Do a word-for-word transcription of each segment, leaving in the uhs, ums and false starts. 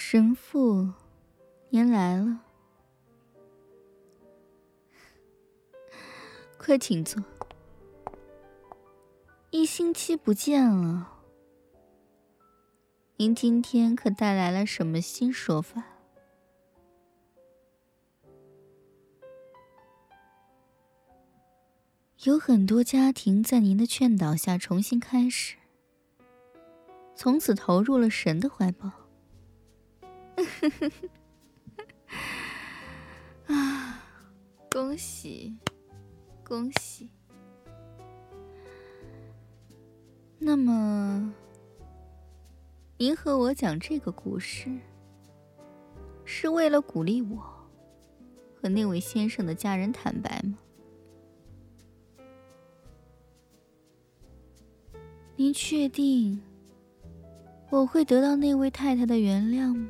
神父，您来了，快请坐。一星期不见了，您今天可带来了什么新说法？有很多家庭在您的劝导下重新开始，从此投入了神的怀抱。啊，恭喜，恭喜！那么，您和我讲这个故事，是为了鼓励我和那位先生的家人坦白吗？您确定我会得到那位太太的原谅吗？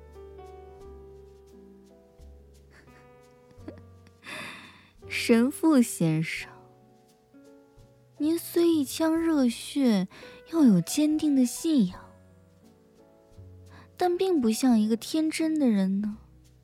神父先生，您虽一腔热血，要有坚定的信仰，但并不像一个天真的人呢。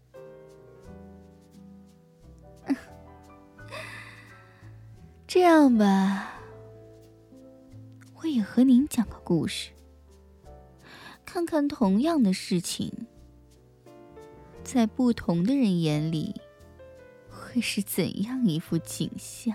这样吧，我也和您讲个故事，看看同样的事情，在不同的人眼里，会是怎样一幅景象。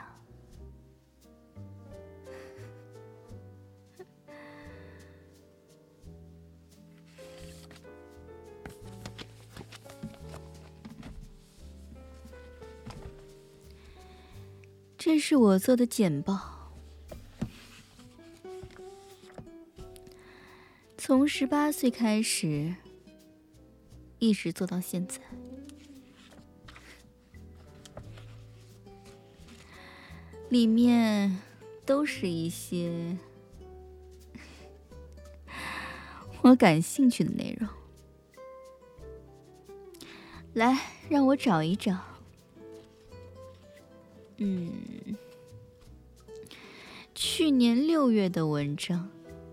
这是我做的简报，从十八岁开始，一直做到现在。里面都是一些我感兴趣的内容。来，让我找一找。嗯，去年六月的文章，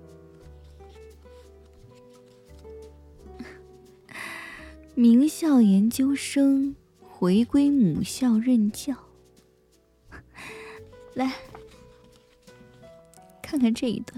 名校研究生回归母校任教。来，看看这一段。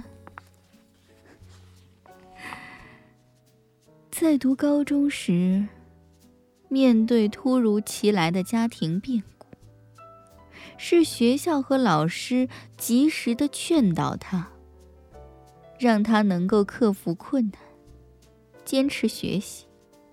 在读高中时，面对突如其来的家庭变故，是学校和老师及时的劝导他，让他能够克服困难，坚持学习。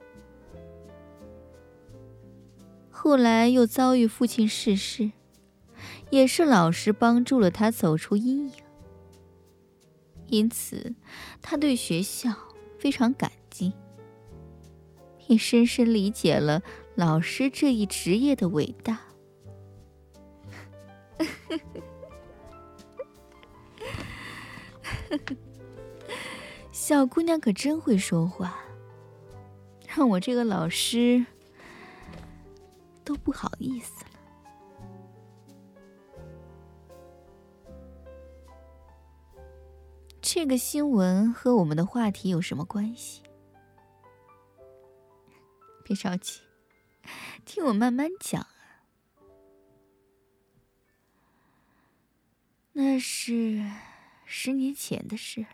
后来又遭遇父亲逝世，也是老师帮助了他走出阴影。因此，他对学校非常感激，也深深理解了老师这一职业的伟大。小姑娘可真会说话，让我这个老师都不好意思了。这个新闻和我们的话题有什么关系？别着急，听我慢慢讲啊。那是十年前的事了。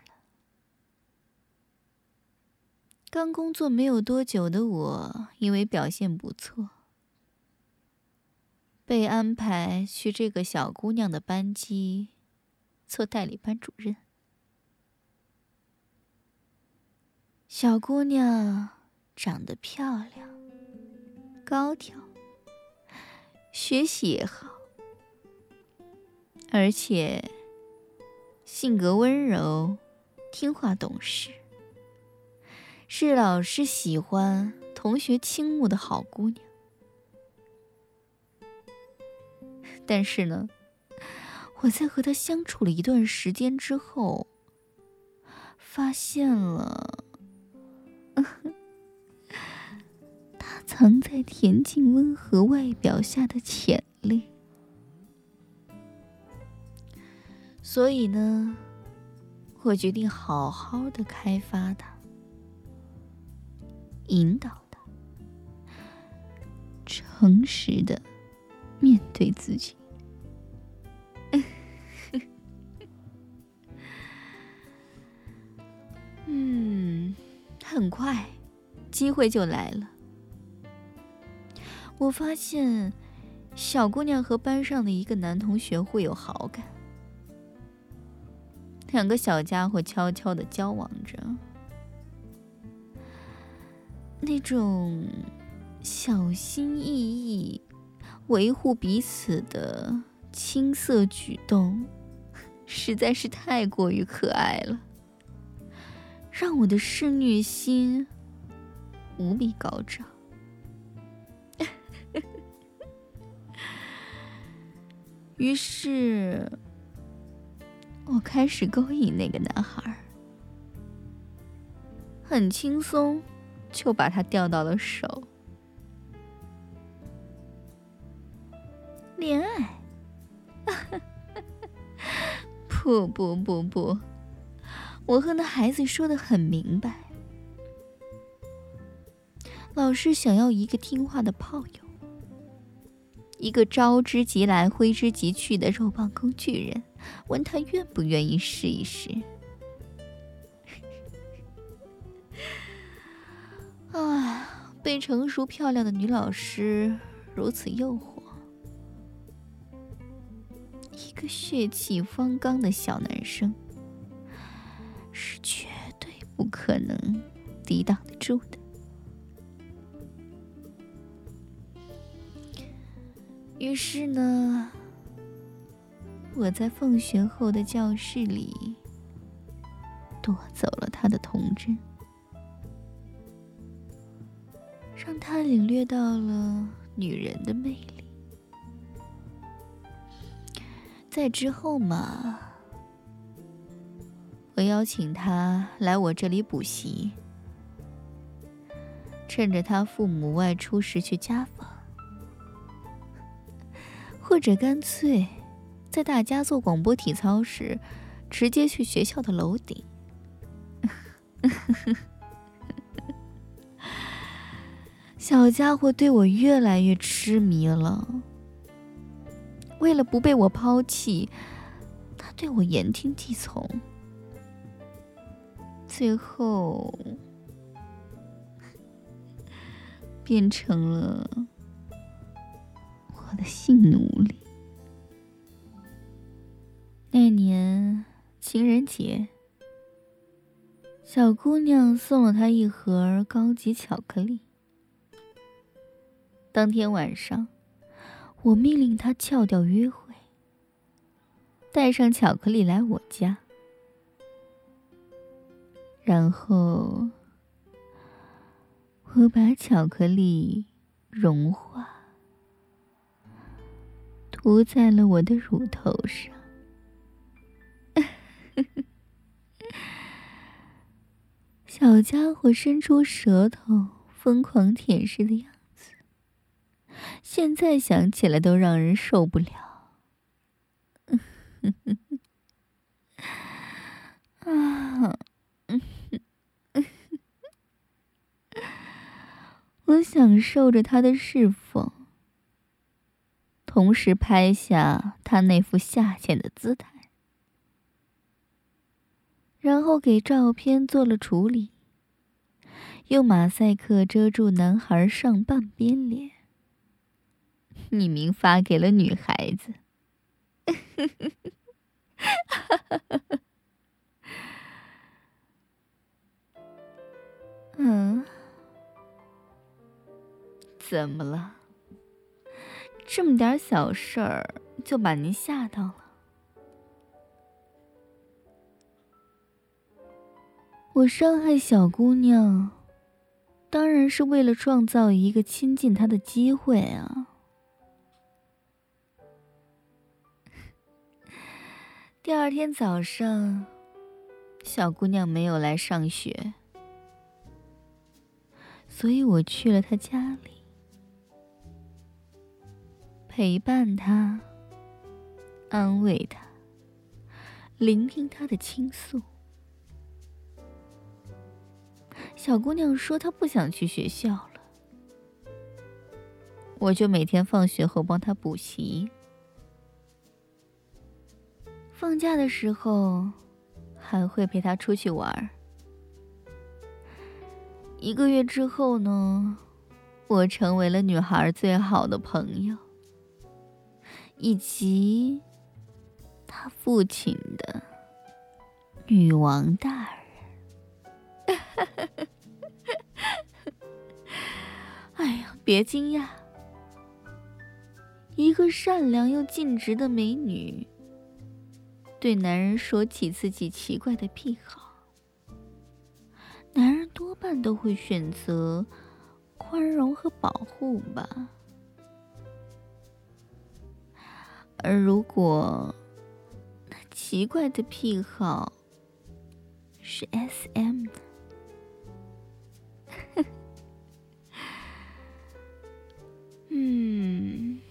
刚工作没有多久的我，因为表现不错，被安排去这个小姑娘的班级做代理班主任。小姑娘长得漂亮，高挑，学习也好，而且性格温柔，听话懂事，是老师喜欢、同学倾慕的好姑娘。但是呢，我在和她相处了一段时间之后，发现了她藏在恬静温和外表下的潜力。所以呢，我决定好好的开发它， 引导他诚实的面对自己。嗯，很快机会就来了。我发现小姑娘和班上的一个男同学会有好感，两个小家伙悄悄地交往着，那种小心翼翼维护彼此的青涩举动实在是太过于可爱了，让我的施虐心无比高涨。于是我开始勾引那个男孩，很轻松就把他钓到了手。恋爱？不不不不，我和那孩子说得很明白，老师想要一个听话的炮友，一个招之即来挥之即去的肉棒工具人，问他愿不愿意试一试。啊，被成熟漂亮的女老师如此诱惑，一个血气方刚的小男生是绝对不可能抵挡得住的。于是呢，我在放学后的教室里夺走了他的童真，让他领略到了女人的魅力。在之后嘛，我邀请他来我这里补习，趁着他父母外出时去家访，或者干脆在大家做广播体操时直接去学校的楼顶。小家伙对我越来越痴迷了，为了不被我抛弃，他对我言听计从，最后变成了我的性奴隶。那年情人节，小姑娘送了他一盒高级巧克力。当天晚上，我命令他翘掉约会，带上巧克力来我家，然后我把巧克力融化，涂在了我的乳头上。小家伙伸出舌头，疯狂舔舐的样子，现在想起来都让人受不了。啊，我享受着他的侍奉，同时拍下他那副下贱的姿态，然后给照片做了处理，用马赛克遮住男孩上半边脸，匿名发给了女孩子。嗯，怎么了？这么点小事儿就把您吓到了？我伤害小姑娘，当然是为了创造一个亲近她的机会啊。第二天早上，小姑娘没有来上学，所以我去了她家里，陪伴她，安慰她，聆听她的倾诉。 小姑娘说她不想去学校了，我就每天放学后帮她补习。放假的时候还会陪她出去玩。一个月之后呢，我成为了女孩最好的朋友，以及她父亲的女王大人。哎呀，别惊讶，一个善良又尽职的美女，对男人说起自己奇怪的癖好，男人多半都会选择宽容和保护吧。而如果那奇怪的癖好是 S M 呢？嗯，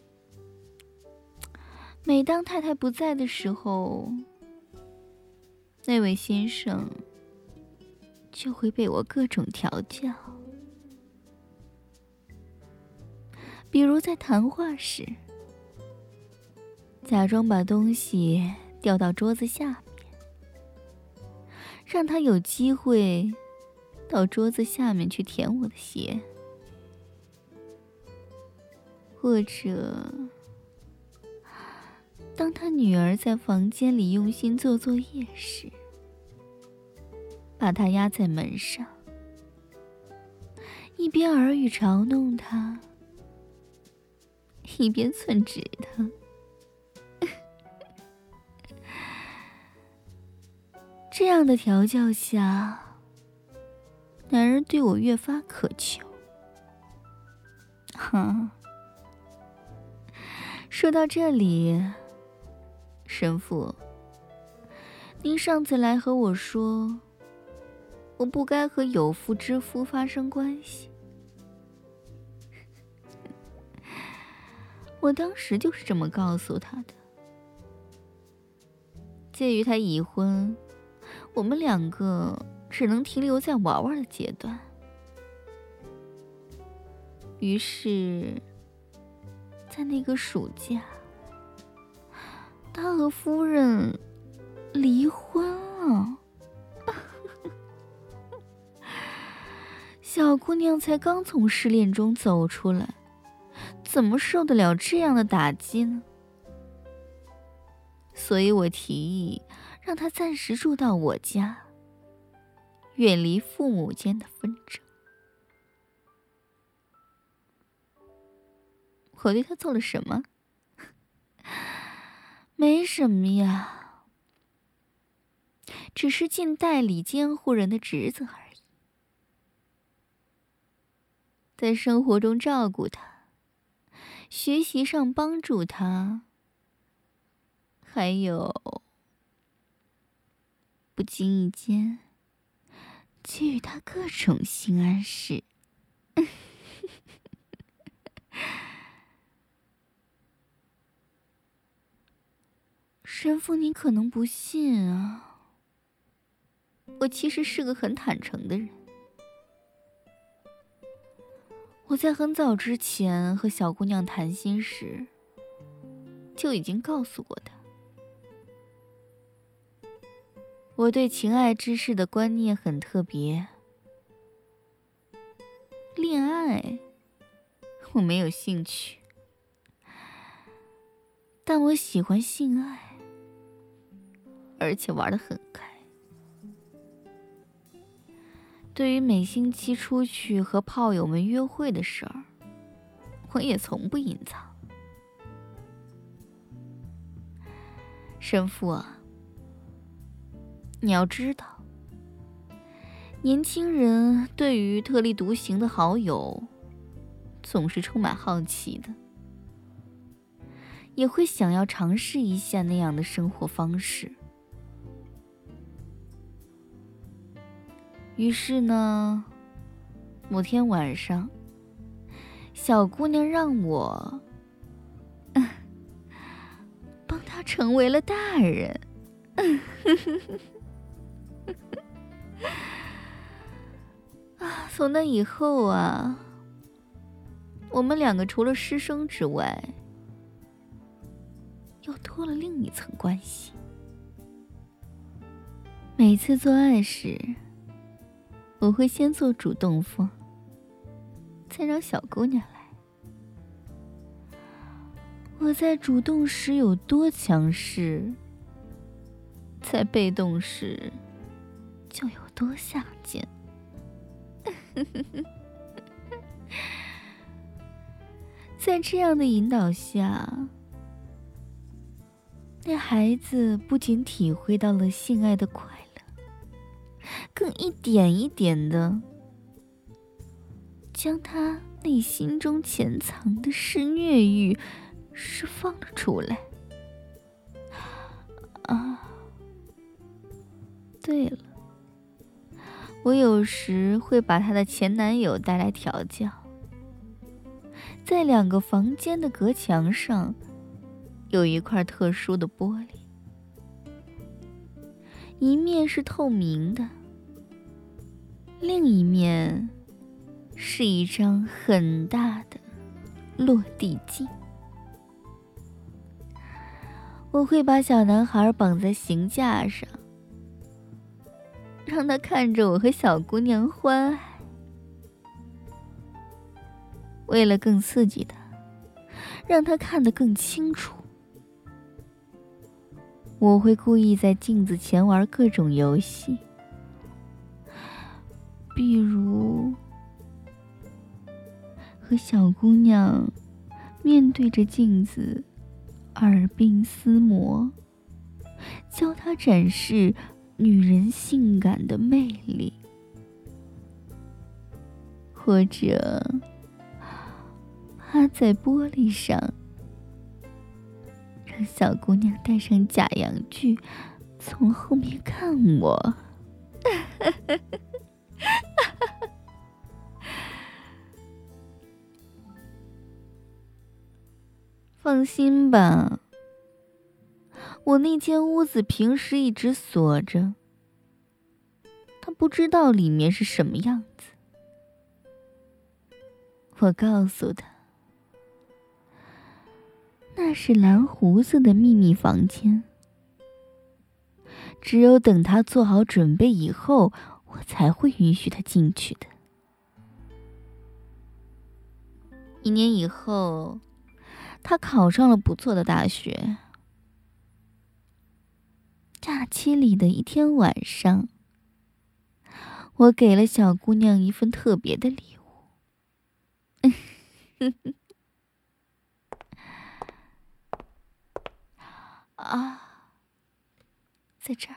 每当太太不在的时候，那位先生就会被我各种调教。比如在谈话时，假装把东西掉到桌子下面，让他有机会到桌子下面去舔我的鞋。或者当他女儿在房间里用心做作业时，把她压在门上，一边耳语嘲弄她，一边寸指她。这样的调教下，男人对我越发渴求。哈，说到这里，神父，您上次来和我说，我不该和有妇之夫发生关系。我当时就是这么告诉他的。鉴于他已婚，我们两个只能停留在玩玩的阶段。于是在那个暑假，他和夫人离婚了。小姑娘才刚从失恋中走出来，怎么受得了这样的打击呢？所以我提议让她暂时住到我家，远离父母间的纷争。我对她做了什么？没什么呀，只是尽代理监护人的职责而已。在生活中照顾他，学习上帮助他，还有不经意间给予他各种性暗示。神父，您可能不信啊，我其实是个很坦诚的人。我在很早之前和小姑娘谈心时，就已经告诉过她，我对情爱之事的观念很特别。恋爱，我没有兴趣，但我喜欢性爱，而且玩得很开。对于每星期出去和炮友们约会的事儿，我也从不隐藏。神父啊，你要知道，年轻人对于特立独行的好友总是充满好奇的，也会想要尝试一下那样的生活方式。于是呢，某天晚上，小姑娘让我、嗯、帮她成为了大人。 从那以后啊，我们两个除了师生之外，又多了另一层关系。每次做爱时，我会先做主动方，再让小姑娘来。我在主动时有多强势，在被动时就有多下贱。在这样的引导下，那孩子不仅体会到了性爱的快乐，更一点一点的将他内心中潜藏的施虐欲释放了出来。啊，对了，我有时会把她的前男友带来调教，在两个房间的隔墙上有一块特殊的玻璃，一面是透明的，另一面是一张很大的落地镜。我会把小男孩绑在刑架上，让他看着我和小姑娘欢爱。为了更刺激他，让他看得更清楚，我会故意在镜子前玩各种游戏，比如和小姑娘面对着镜子耳鬓厮磨，教她展示女人性感的魅力，或者趴在玻璃上，让小姑娘戴上假阳具，从后面看我。放心吧，我那间屋子平时一直锁着，他不知道里面是什么样子。我告诉他，那是蓝胡子的秘密房间，只有等他做好准备以后，我才会允许他进去的。一年以后，他考上了不错的大学。假期里的一天晚上，我给了小姑娘一份特别的礼物。啊，在这儿。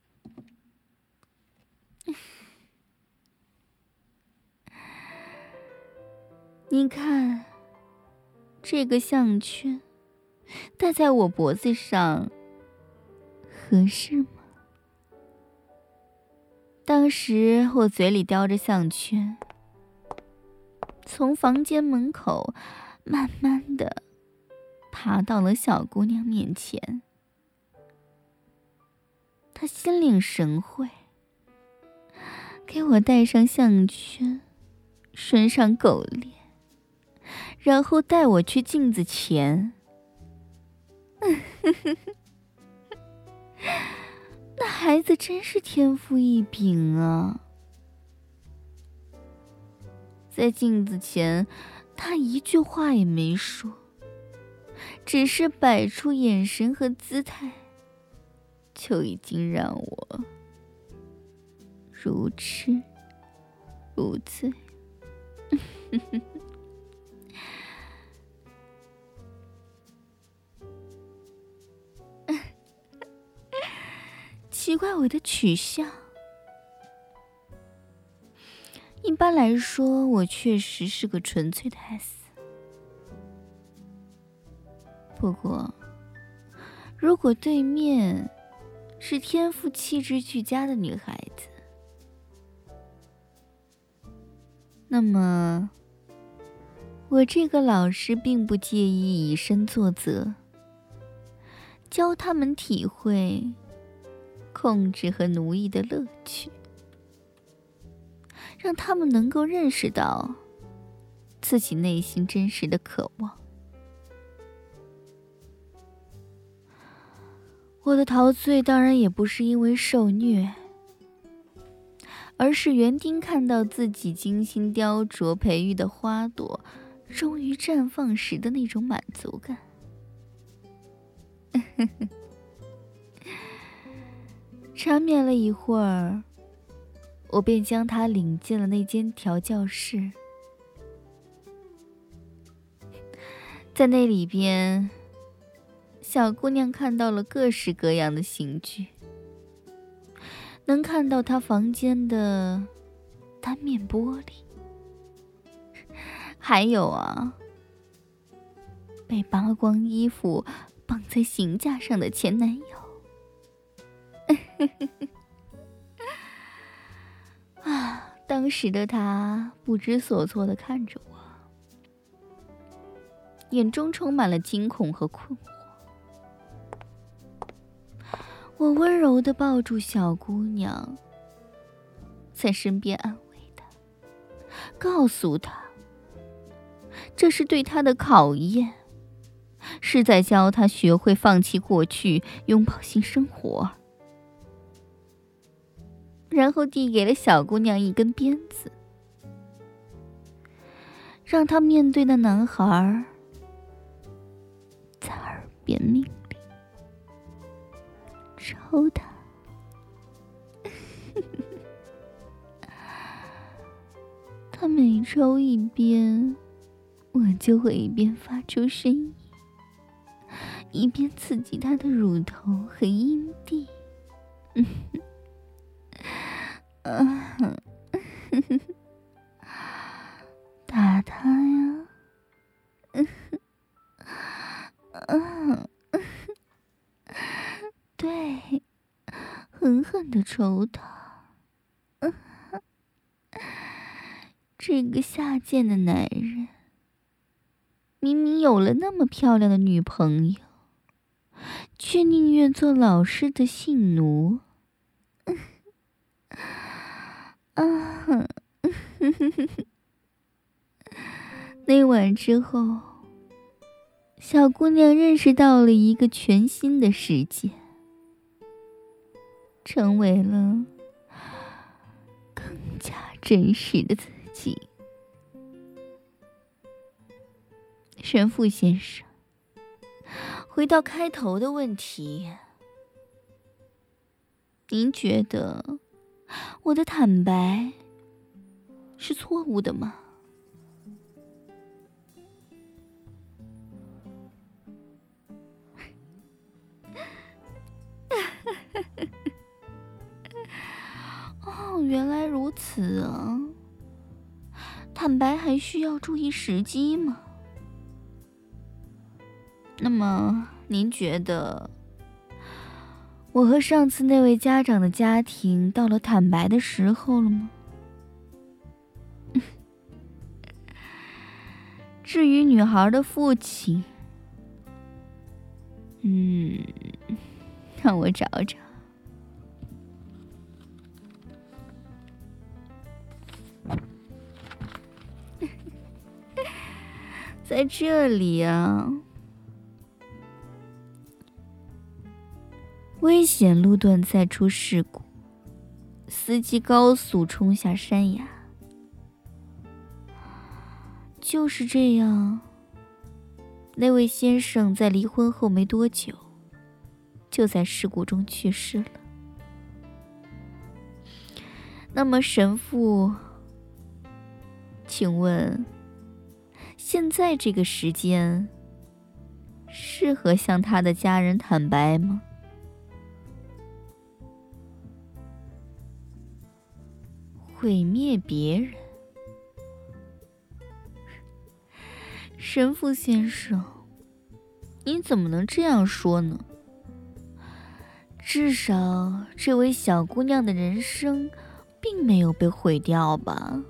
你看，这个项圈戴在我脖子上合适吗？当时我嘴里叼着项圈，从房间门口慢慢的爬到了小姑娘面前。她心领神会，给我戴上项圈，拴上狗链，然后带我去镜子前。那孩子真是天赋异禀啊！在镜子前，他一句话也没说，只是摆出眼神和姿态，就已经让我如痴如醉。奇怪我的取向。一般来说，我确实是个纯粹的 S。不过，如果对面是天赋气质俱佳的女孩子，那么我这个老师并不介意以身作则，教他们体会控制和奴役的乐趣。 让他们能够认识到自己内心真实的渴望。我的陶醉当然也不是因为受虐，而是园丁看到自己精心雕琢培育的花朵终于绽放时的那种满足感。缠绵了一会儿，我便将他领进了那间调教室。在那里边，小姑娘看到了各式各样的刑具，能看到她房间的单面玻璃，还有啊，被扒光衣服绑在刑架上的前男友。啊，当时的他不知所措地看着我，眼中充满了惊恐和困惑。我温柔地抱住小姑娘，在身边安慰她，告诉她，这是对她的考验，是在教她学会放弃过去，拥抱新生活。然后递给了小姑娘一根鞭子，让她面对那男孩，在耳边命令，抽他。他每抽一边，我就会一边发出声音，一边刺激他的乳头和阴蒂。打他呀！对，狠狠地抽他。这个下贱的男人，明明有了那么漂亮的女朋友，却宁愿做老师的性奴。啊！那晚之后，小姑娘认识到了一个全新的世界，成为了更加真实的自己。神父先生，回到开头的问题，您觉得我的坦白是错误的吗？哦，原来如此啊！坦白还需要注意时机吗？那么，您觉得我和上次那位家长的家庭到了坦白的时候了吗？至于女孩的父亲，嗯，让我找找。在这里啊，危险路段再出事故，司机高速冲下山崖。就是这样，那位先生在离婚后没多久，就在事故中去世了。那么神父，请问现在这个时间适合向他的家人坦白吗？毁灭别人？神父先生，你怎么能这样说呢？至少这位小姑娘的人生并没有被毁掉吧？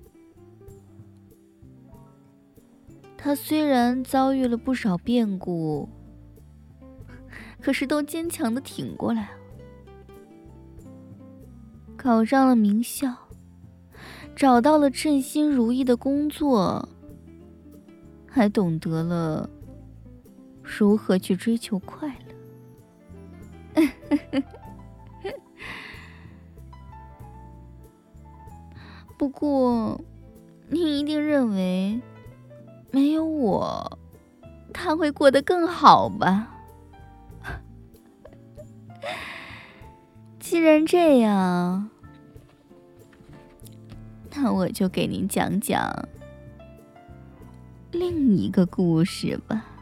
她虽然遭遇了不少变故，可是都坚强地挺过来了，考上了名校， 找到了称心如意的工作，还懂得了如何去追求快乐。不过，你一定认为没有我，他会过得更好吧？既然这样，那我就给您讲讲另一个故事吧。